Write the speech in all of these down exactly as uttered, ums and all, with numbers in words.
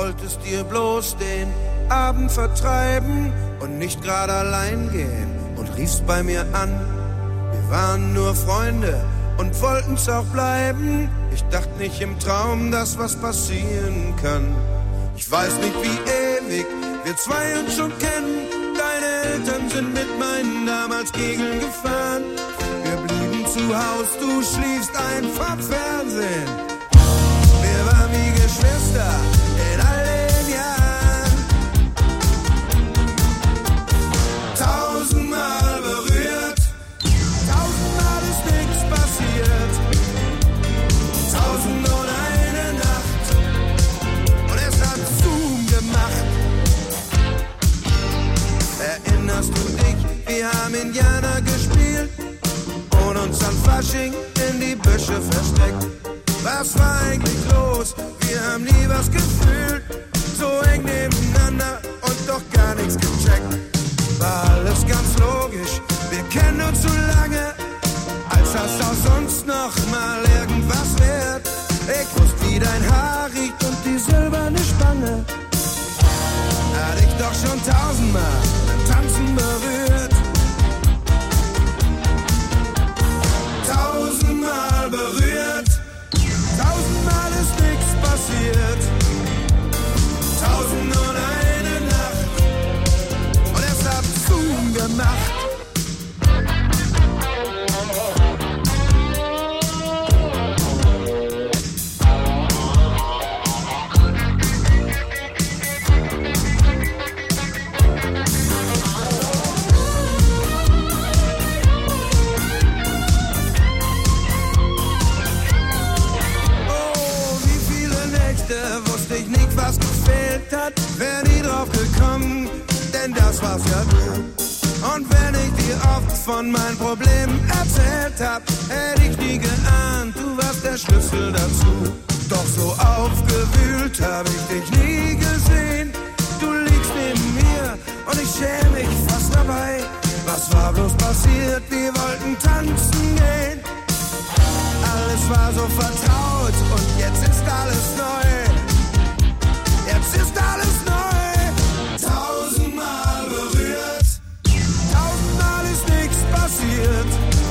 wolltest dir bloß den Abend vertreiben und nicht gerade allein gehen und riefst bei mir an. Wir waren nur Freunde und wollten's auch bleiben. Ich dachte nicht im Traum, dass was passieren kann. Ich weiß nicht, wie ewig wir zwei uns schon kennen. Deine Eltern sind mit meinen damals Kegeln gefahren. Wir blieben zu Haus, du schliefst ein vom Fernsehen. Wir waren wie Geschwister in all den Jahren. Tausendmal berührt, tausendmal ist nichts passiert. Tausend und eine Nacht und es hat Zoom gemacht. Erinnerst du dich, wir haben Indianer gespielt und uns an Fasching in die Büsche versteckt. Was war eigentlich los? Wir haben nie was gefühlt. So eng nebeneinander und doch gar nichts gecheckt. War alles ganz logisch, wir kennen uns so lange, als das aus uns noch mal irgendwas wird. Ich wusste, wie dein Haar riecht und die silberne Spange. Hatte ich doch schon tausendmal beim Tanzen berührt. Tausendmal berührt. Tausendmal ist nichts passiert. Tausend und eine Nacht und es hat Zoom gemacht. Wusste ich nicht, was gefehlt hat, wär nie drauf gekommen, denn das war's ja du. Und wenn ich dir oft von meinen Problemen erzählt hab, hätte ich nie geahnt, du warst der Schlüssel dazu. Doch so aufgewühlt hab ich dich nie gesehen. Du liegst neben mir und ich schäme mich fast dabei. Was war bloß passiert? Wir wollten tanzen gehen. Alles war so vertraut und jetzt ist alles neu. Jetzt ist alles neu. Tausendmal berührt, tausendmal ist nichts passiert.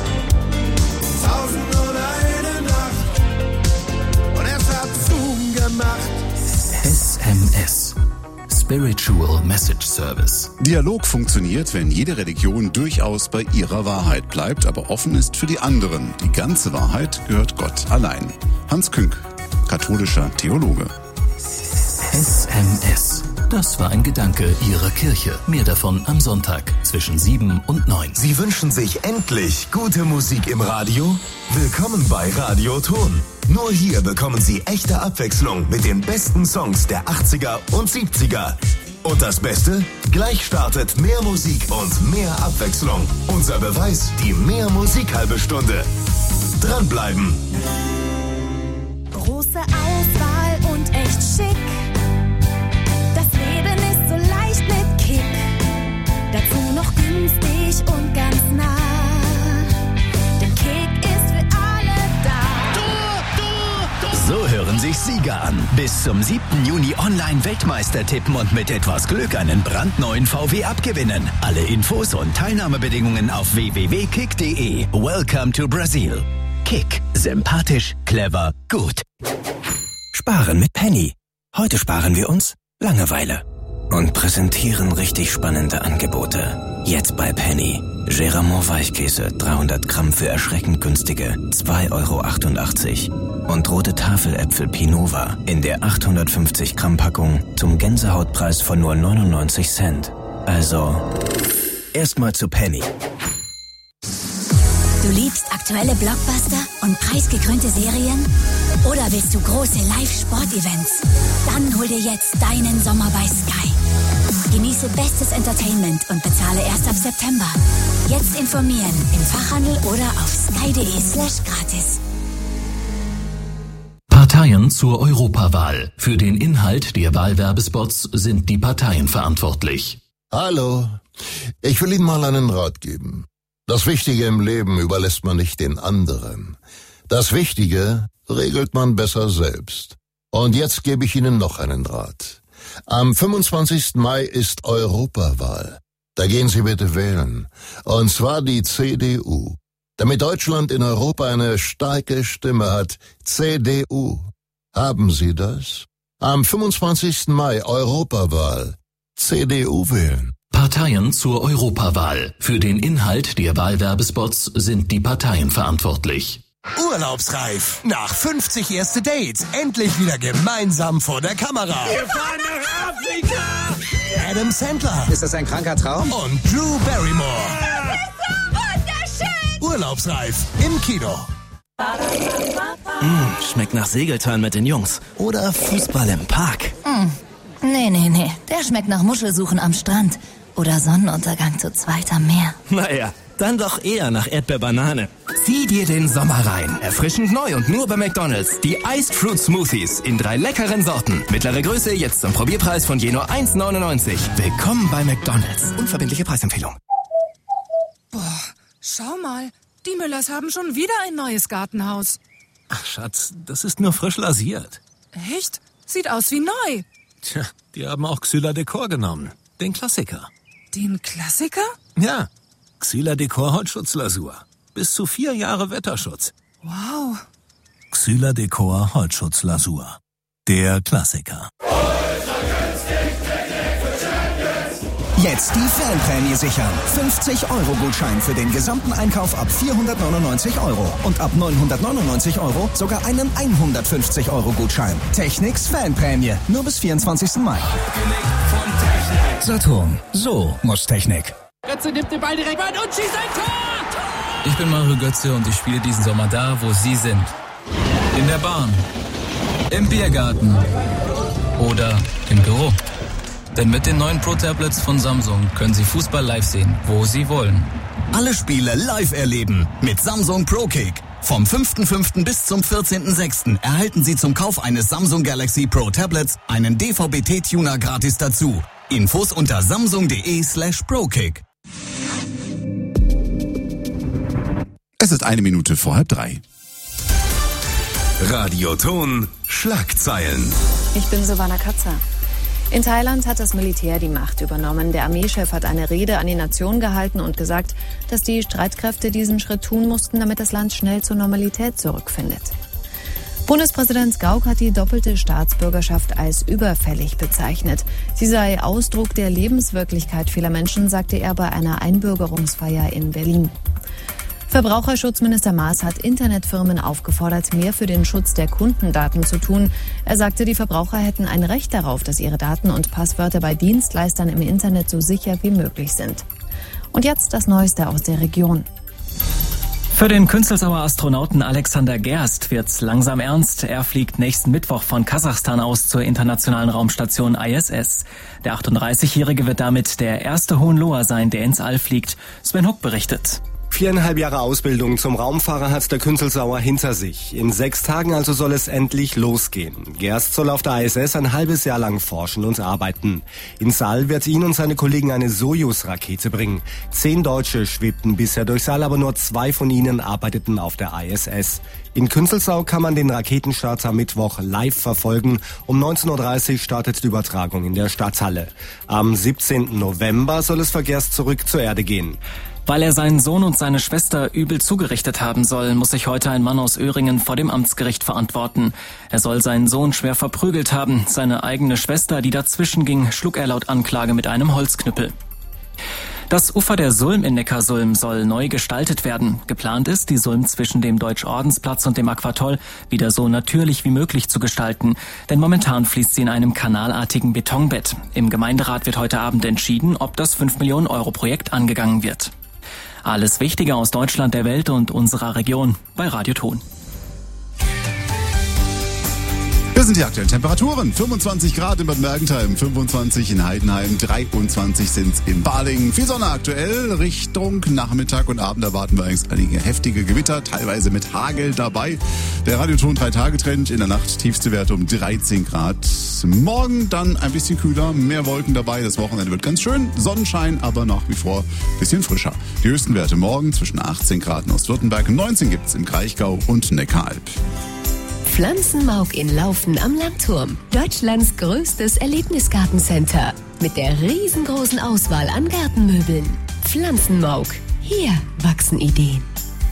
Tausend und eine Nacht und es hat Zoom gemacht. S M S. Spiritual Message Service. Dialog funktioniert, wenn jede Religion durchaus bei ihrer Wahrheit bleibt, aber offen ist für die anderen. Die ganze Wahrheit gehört Gott allein. Hans Künk, katholischer Theologe. S M S. Das war ein Gedanke Ihrer Kirche. Mehr davon am Sonntag zwischen sieben und neun. Sie wünschen sich endlich gute Musik im Radio? Willkommen bei Radio Ton. Nur hier bekommen Sie echte Abwechslung mit den besten Songs der achtziger und siebziger. Und das Beste? Gleich startet mehr Musik und mehr Abwechslung. Unser Beweis, die Mehr Musik halbe Stunde. Dranbleiben. Große Auswahl und echt schick. Das Leben ist so leicht mit Kick. Dazu noch günstig und ganz nah. Denn Kick ist für alle da. So hören sich Sieger an. Bis zum siebten Juni online Weltmeister tippen und mit etwas Glück einen brandneuen V W abgewinnen. Alle Infos und Teilnahmebedingungen auf w w w punkt kick punkt de. Welcome to Brazil. Kick. Sympathisch, clever, gut. Sparen mit Penny. Heute sparen wir uns Langeweile. Und präsentieren richtig spannende Angebote. Jetzt bei Penny. Geramont Weichkäse dreihundert Gramm für erschreckend günstige zwei Euro achtundachtzig. Und rote Tafeläpfel Pinova in der achthundertfünfzig Gramm Packung zum Gänsehautpreis von nur neunundneunzig Cent. Also, erstmal zu Penny. Du liebst aktuelle Blockbuster und preisgekrönte Serien? Oder willst du große Live-Sport-Events? Dann hol dir jetzt deinen Sommer bei Sky. Genieße bestes Entertainment und bezahle erst ab September. Jetzt informieren im Fachhandel oder auf sky.de slash gratis. Parteien zur Europawahl. Für den Inhalt der Wahlwerbespots sind die Parteien verantwortlich. Hallo, ich will Ihnen mal einen Rat geben. Das Wichtige im Leben überlässt man nicht den anderen. Das Wichtige regelt man besser selbst. Und jetzt gebe ich Ihnen noch einen Rat. Am fünfundzwanzigsten Mai ist Europawahl. Da gehen Sie bitte wählen. Und zwar die C D U. Damit Deutschland in Europa eine starke Stimme hat. C D U. Haben Sie das? Am fünfundzwanzigsten Mai Europawahl. C D U wählen. Parteien zur Europawahl. Für den Inhalt der Wahlwerbespots sind die Parteien verantwortlich. Urlaubsreif. Nach fünfzig erste Dates. Endlich wieder gemeinsam vor der Kamera. Wir fahren nach Afrika. Adam Sandler. Ist das ein kranker Traum? Und Drew Barrymore. Das ist so wunderschön. Urlaubsreif. Im Kino. Mmh, schmeckt nach Segeltörn mit den Jungs. Oder Fußball im Park. Mm. Nee, nee, nee. Der schmeckt nach Muschelsuchen am Strand. Oder Sonnenuntergang zu zweit am Meer. Naja, dann doch eher nach Erdbeerbanane. Zieh dir den Sommer rein. Erfrischend neu und nur bei McDonald's. Die Iced Fruit Smoothies in drei leckeren Sorten. Mittlere Größe jetzt zum Probierpreis von je nur eins neunundneunzig. Willkommen bei McDonald's. Unverbindliche Preisempfehlung. Boah, schau mal. Die Müllers haben schon wieder ein neues Gartenhaus. Ach, Schatz, das ist nur frisch lasiert. Echt? Sieht aus wie neu. Tja, die haben auch Xyla Decor genommen. Den Klassiker. Den Klassiker? Ja. Xyla Decor Holzschutzlasur. Bis zu vier Jahre Wetterschutz. Wow. Xyla Decor Holzschutzlasur. Der Klassiker. Jetzt die Fanprämie sichern. fünfzig Euro Gutschein für den gesamten Einkauf ab vierhundertneunundneunzig Euro. Und ab neunhundertneunundneunzig Euro sogar einen hundertfünfzig Euro Gutschein. Technics Fanprämie. Nur bis vierundzwanzigsten Mai. Saturn. So muss Technik. Götze nimmt den Ball direkt rein und schießt ein Tor! Ich bin Mario Götze und ich spiele diesen Sommer da, wo Sie sind. In der Bahn, im Biergarten oder im Büro. Denn mit den neuen Pro-Tablets von Samsung können Sie Fußball live sehen, wo Sie wollen. Alle Spiele live erleben mit Samsung ProKick. Vom fünften fünften bis zum vierzehnten sechsten erhalten Sie zum Kauf eines Samsung Galaxy Pro Tablets einen D V B T-Tuner gratis dazu. Infos unter samsung.de slash ProKick. Es ist eine Minute vor halb drei. Radioton Schlagzeilen. Ich bin Silvana Katzer. In Thailand hat das Militär die Macht übernommen. Der Armeechef hat eine Rede an die Nation gehalten und gesagt, dass die Streitkräfte diesen Schritt tun mussten, damit das Land schnell zur Normalität zurückfindet. Bundespräsident Gauck hat die doppelte Staatsbürgerschaft als überfällig bezeichnet. Sie sei Ausdruck der Lebenswirklichkeit vieler Menschen, sagte er bei einer Einbürgerungsfeier in Berlin. Verbraucherschutzminister Maas hat Internetfirmen aufgefordert, mehr für den Schutz der Kundendaten zu tun. Er sagte, die Verbraucher hätten ein Recht darauf, dass ihre Daten und Passwörter bei Dienstleistern im Internet so sicher wie möglich sind. Und jetzt das Neueste aus der Region. Für den Künzelsauer Astronauten Alexander Gerst wird's langsam ernst. Er fliegt nächsten Mittwoch von Kasachstan aus zur internationalen Raumstation I S S. Der achtunddreißigjährige wird damit der erste Hohenloher sein, der ins All fliegt. Sven Huck berichtet. Viereinhalb Jahre Ausbildung zum Raumfahrer hat der Künzelsauer hinter sich. In sechs Tagen also soll es endlich losgehen. Gerst soll auf der I S S ein halbes Jahr lang forschen und arbeiten. Ins All wird ihn und seine Kollegen eine Sojus-Rakete bringen. Zehn Deutsche schwebten bisher durchs All, aber nur zwei von ihnen arbeiteten auf der I S S. In Künzelsau kann man den Raketenstart am Mittwoch live verfolgen. Um neunzehn Uhr dreißig startet die Übertragung in der Stadthalle. Am siebzehnten November soll es für Gerst zurück zur Erde gehen. Weil er seinen Sohn und seine Schwester übel zugerichtet haben soll, muss sich heute ein Mann aus Öhringen vor dem Amtsgericht verantworten. Er soll seinen Sohn schwer verprügelt haben. Seine eigene Schwester, die dazwischen ging, schlug er laut Anklage mit einem Holzknüppel. Das Ufer der Sulm in Neckarsulm soll neu gestaltet werden. Geplant ist, die Sulm zwischen dem Deutsch-Ordensplatz und dem Aquatoll wieder so natürlich wie möglich zu gestalten. Denn momentan fließt sie in einem kanalartigen Betonbett. Im Gemeinderat wird heute Abend entschieden, ob das fünf Millionen Euro Projekt angegangen wird. Alles Wichtige aus Deutschland, der Welt und unserer Region bei Radio Ton. Das sind die aktuellen Temperaturen. fünfundzwanzig Grad in Bad Mergentheim, fünfundzwanzig in Heidenheim, dreiundzwanzig sind's in Balingen. Viel Sonne aktuell. Richtung Nachmittag und Abend erwarten wir eigentlich einige heftige Gewitter, teilweise mit Hagel dabei. Der Radioton drei Tage Trend in der Nacht, tiefste Werte um dreizehn Grad. Morgen dann ein bisschen kühler, mehr Wolken dabei. Das Wochenende wird ganz schön. Sonnenschein, aber nach wie vor ein bisschen frischer. Die höchsten Werte morgen zwischen achtzehn Grad in Ostwürttemberg, neunzehn gibt's im Kraichgau und Neckaralb. Pflanzenmauk in Laufen am Landturm. Deutschlands größtes Erlebnisgartencenter. Mit der riesengroßen Auswahl an Gartenmöbeln. Pflanzenmauk. Hier wachsen Ideen.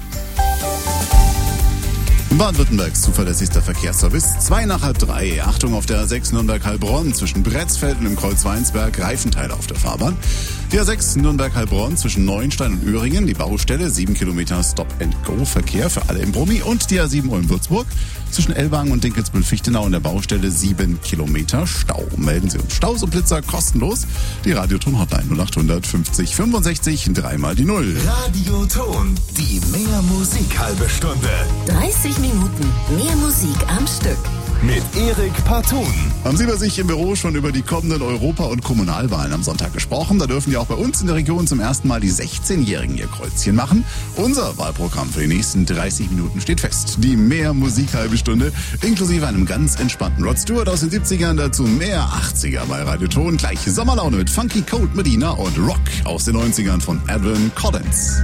Baden-Württembergs zuverlässigster Verkehrsservice. Zwei nach halb drei. Achtung auf der A sechs Nürnberg-Heilbronn zwischen Bretzfeld und dem Kreuz Weinsberg. Reifenteile auf der Fahrbahn. Die A sechs Nürnberg-Heilbronn zwischen Neuenstein und Öhringen. Die Baustelle. Sieben Kilometer Stop-and-Go-Verkehr für alle im Brummi. Und die A sieben Ulm-Würzburg zwischen Ellwangen und Dinkelsbühl-Fichtenau in der Baustelle. Sieben Kilometer Stau. Melden Sie uns Staus und Blitzer kostenlos. Die Radioton-Hotline null acht hundert fünfzig fünfundsechzig dreimal die Null. Radioton, die mehr Musik halbe Stunde. dreißig Minuten mehr Musik am Stück. Mit Erik Partun. Haben Sie bei sich im Büro schon über die kommenden Europa- und Kommunalwahlen am Sonntag gesprochen? Da dürfen ja auch bei uns in der Region zum ersten Mal die sechzehnjährigen ihr Kreuzchen machen. Unser Wahlprogramm für die nächsten dreißig Minuten steht fest. Die mehr Musik halbe Stunde, inklusive einem ganz entspannten Rod Stewart aus den siebzigern, dazu mehr achtziger bei Radioton. Gleich Sommerlaune mit Funky Cold Medina und Rock aus den neunzigern von Edwin Collins.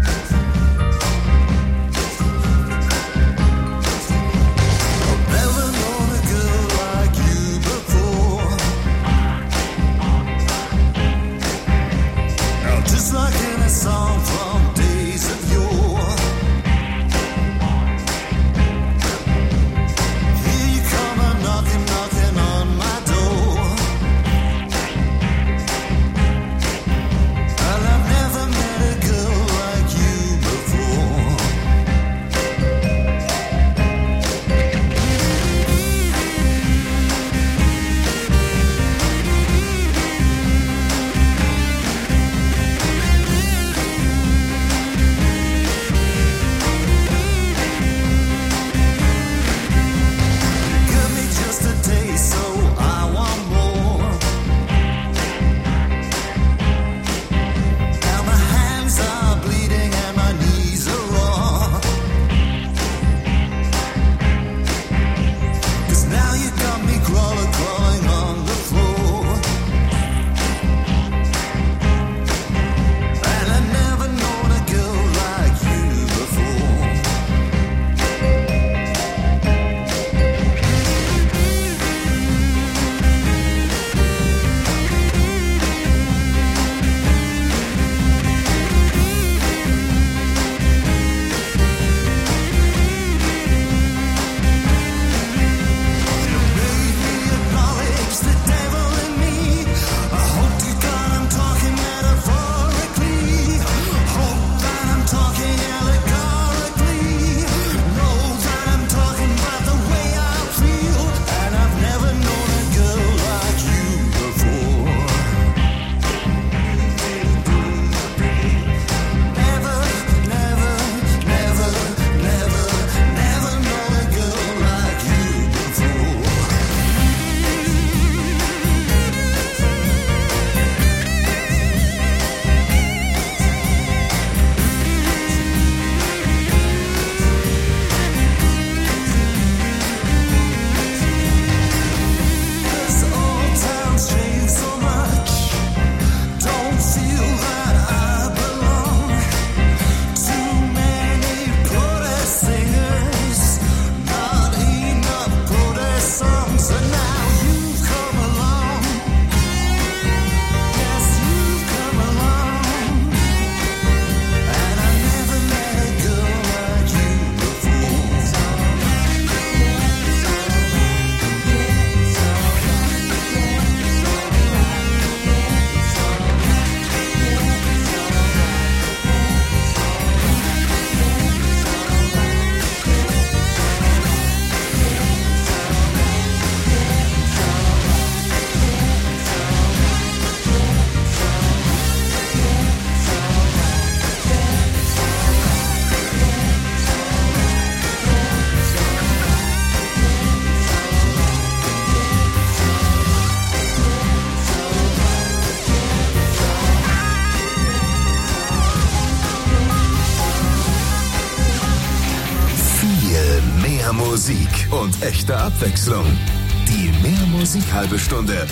Musik und echte Abwechslung. Die mehr Musik halbe Stunde.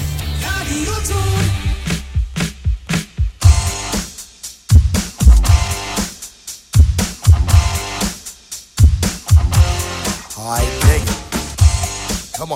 Hi, Nick. Come on.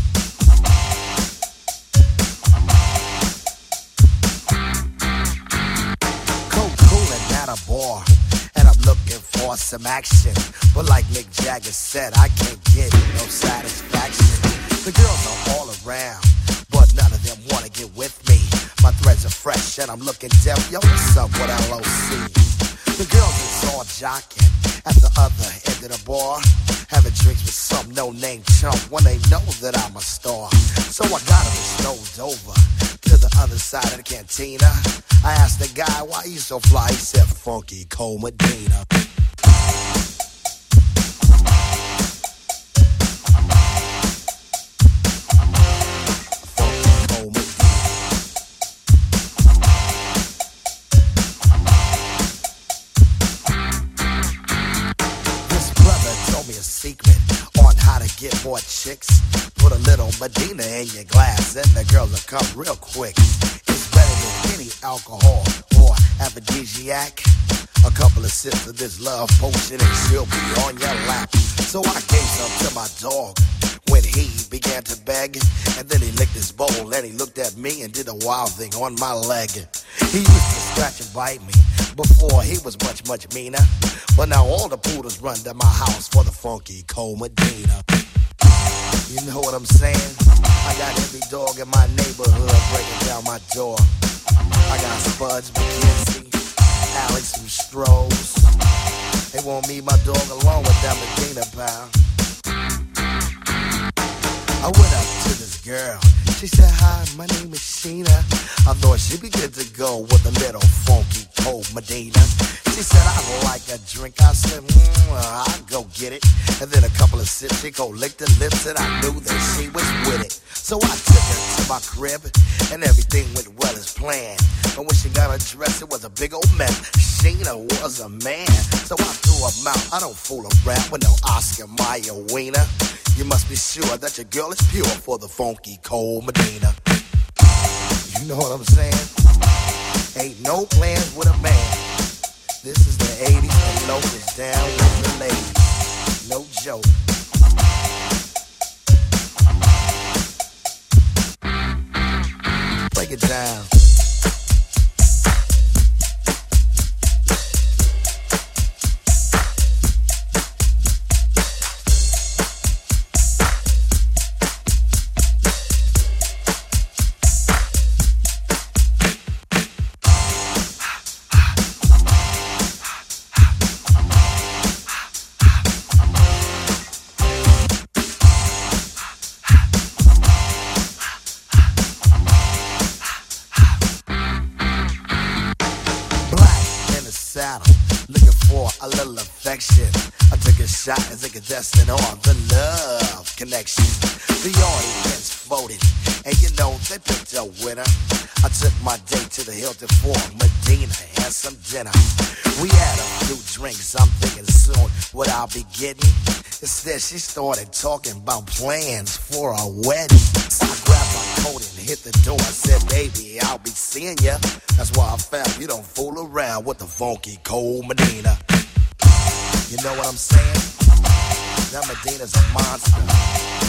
Cool and at a bar, and I'm looking for some action. But like Mick Jagger said, I can't get no satisfaction. The girls are all around, but none of them wanna get with me. My threads are fresh and I'm looking deaf. Yo, what's up with L O C? The girls is all jocking at the other end of the bar, having drinks with some no-name chump when they know that I'm a star. So I got him snoozed over to the other side of the cantina. I asked the guy why he's so fly. He said, Funky Cole Medina. Secret on how to get more chicks. Put a little Medina in your glass and the girls will come real quick. It's better than any alcohol or aphrodisiac. A couple of sips of this love potion and she'll be on your lap. So I gave some to my dog when he began to beg. And then he licked his bowl and he looked at me and did a wild thing on my leg. He used to scratch and bite me before he was much, much meaner. But now all the poodles run to my house for the Funky Cole Medina. You know what I'm saying? I got every dog in my neighborhood breaking down my door. I got Spuds McKenzie, Alex from Strohs. They want me, my dog, along with that Medina pal. I went up to this girl. She said, hi, my name is Sheena. I thought she'd be good to go with a little Funky Cole Medina. She said, I'd like a drink. I said, mm, I'll go get it. And then a couple of sips, she go lick the lips, and I knew that she was with it. So I took her to my crib, and everything went well as planned. But when she got undressed, it was a big old mess. Sheena was a man, so I threw her out. I don't fool around with no Oscar Mayer wiener. You must be sure that your girl is pure for the Funky Cole Medina. You know what I'm saying? Ain't no plans with a man. This is the eighties and Loc is down with the ladies. No joke. Break it down. Looking for a little affection. I took a shot as a contestant on the Love Connection. The audience voted, and you know they picked a winner. I took my date to the Hilton for Medina and some dinner. We had a few drinks, I'm thinking soon what I'll be getting. Instead, she started talking about plans for a wedding. So I grabbed my coat and hit the door. I said, baby, I'll be seeing ya. That's why I found you don't fool around with the Funky Cole Medina. You know what I'm saying? That Medina's a monster.